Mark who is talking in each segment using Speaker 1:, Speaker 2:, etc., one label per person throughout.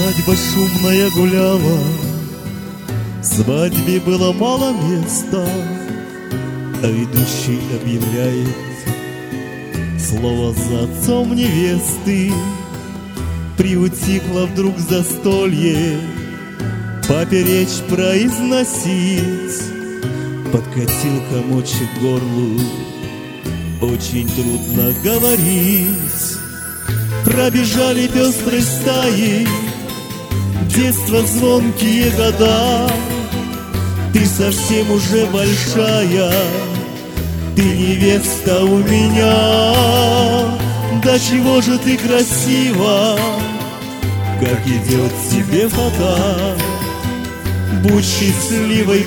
Speaker 1: Свадьба шумная гуляла, свадьбе было мало места, а ведущий объявляет слово за отцом невесты. Приутихло вдруг застолье, папе речь произносить. Подкатил комочек к горлу, очень трудно говорить. Пробежали пестрой стаи детство, звонкие года. Ты совсем уже большая, ты невеста у меня. Да чего же ты красива, как идет тебе фата. Будь счастливой,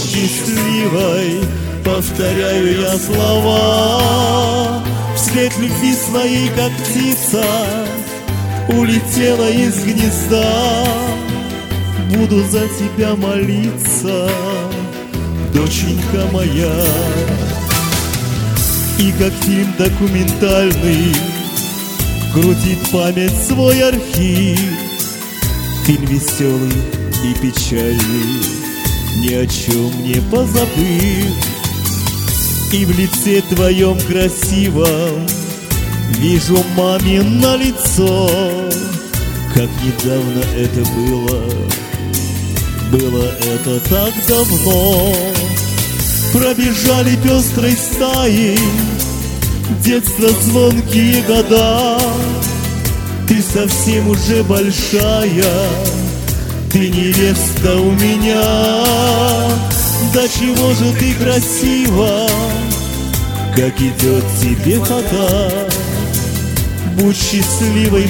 Speaker 1: повторяю я слова. Вслед любви своей, как птица, улетела из гнезда. Буду за тебя молиться, доченька моя. И как фильм документальный крутит память свой архив. Фильм веселый и печальный, ни о чем не позабыв. И в лице твоем красивом вижу мамино лицо. Как недавно это было, было это так давно. Пробежали пестрой стаи детство, звонкие года. Ты совсем уже большая, ты невеста у меня. Да чего же ты красива, как идет тебе фата. Будь счастливой,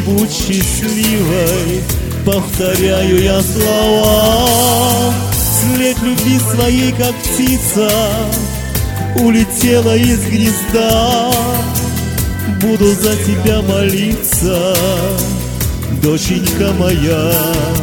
Speaker 1: повторяю я слова. Вслед любви своей, как птица, улетела из гнезда. Буду за тебя молиться, доченька моя.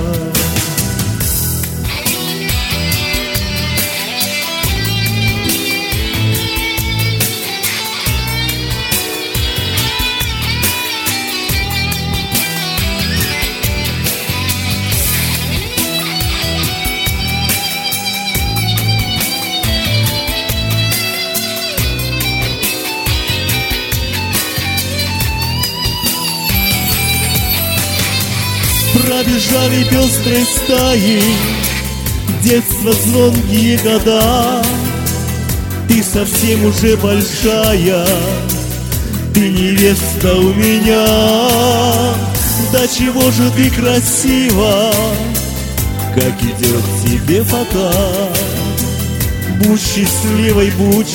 Speaker 1: Пробежали пестрой стаи детство, звонкие года. Ты совсем уже большая, ты невеста у меня. Да чего же ты красива, как идет тебе фата. Будь счастливой,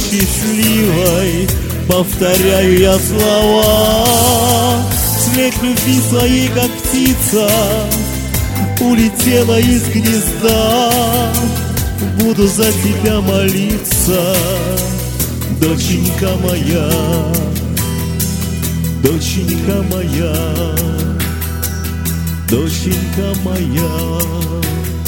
Speaker 1: повторяю я слова. Вслед любви своей, как птица, улетела из гнезда. Буду за тебя молиться, доченька моя, доченька моя, доченька моя.